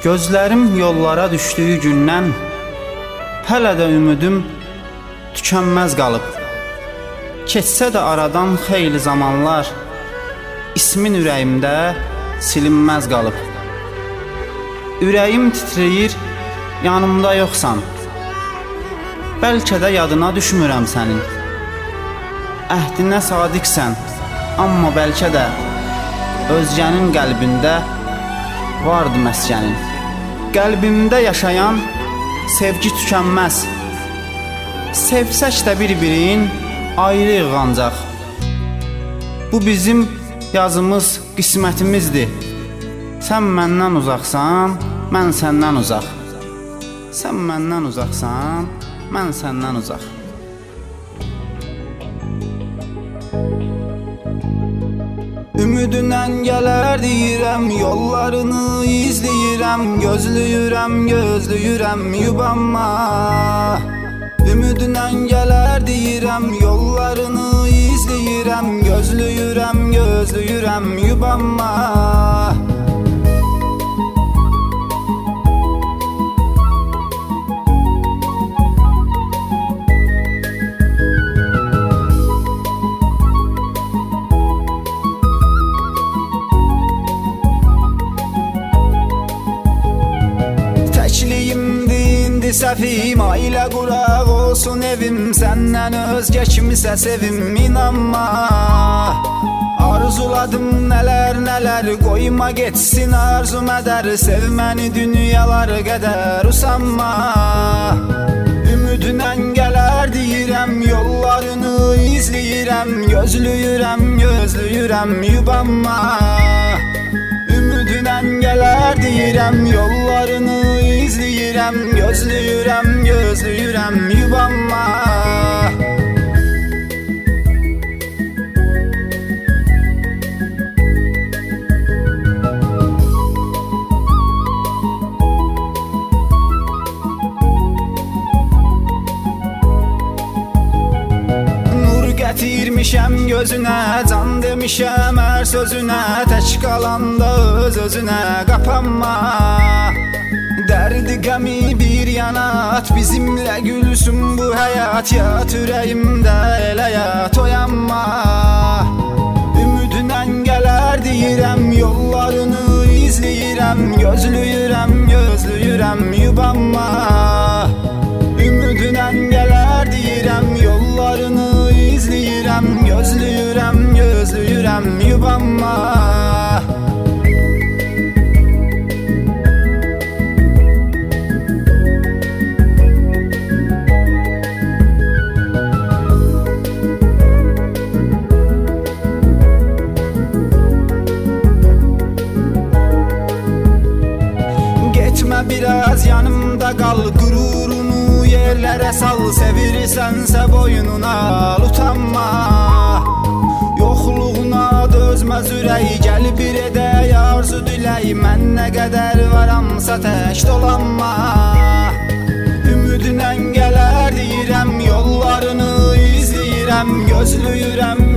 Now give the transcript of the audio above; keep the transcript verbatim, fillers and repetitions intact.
Gözlərim yollara düşdüyü gündən hələ də ümidim tükənməz qalıb. Keçsə də aradan xeyli zamanlar, ismin ürəyimdə silinməz qalıb. Ürəyim titrəyir, yanımda yoxsan. Bəlkə də yadına düşmürəm sənin. Əhdinə sadiqsən, amma bəlkə də özgənin qəlbində vardı məskənin. Qəlbimdə yaşayan sevgi tükənməz. Sevsək də bir-birin ayrıyıq ancaq. Bu bizim yazımız, qismətimizdir. Sən məndən uzaqsan, mən səndən uzaq. Sən məndən uzaqsan, mən səndən uzaq. Ümidinən gələr deyirəm, yollarını izləyirəm, gözləyirəm, gözləyirəm, yubanma. Ümidinən gələr deyirəm, yollarını izləyirəm, gözləyirəm, gözləyirəm, yubanma. Səfim, ailə quraq olsun evim, səndən özgə kimisə sevim, inanma. Arzuladım nələr nələr, qoyma getsin arzu mədər, sev məni dünyalar qədər, usanma. Ümidinən gələr deyirəm, yollarını izləyirəm, gözləyirəm, gözləyirəm, yubanma. Ümidinən gələr deyirəm, yollarını izləyirəm, gözləyirəm, gözləyirəm, yubanma. Gətirmişəm gözünə, can demişəm hər sözünə, tək qalanda öz-özünə qapanma. Dərdi qəmi bir yana at, bizimlə gülsün bu həyat, yat ürəyimdə elə yat, oyanma. Ümidinən gələr deyirəm, yollarını izləyirəm, gözləyirəm, gözləyirəm, yubanma. Ümidinən gələr deyirəm, yollarını izləyirəm, gözləyirəm, gözləyirəm, yubanma. Getmə biraz yanımda qal, qürurunu yerlərə sal, sevirirsənsə boynuna al, utanma. Yoxluğuna dözməz ürək, gəl bir edək arzu dilək, mən nə qədər varamsa tək dolanma. Ümidinən gələr deyirəm, yollarını izləyirəm, gözləyirəm,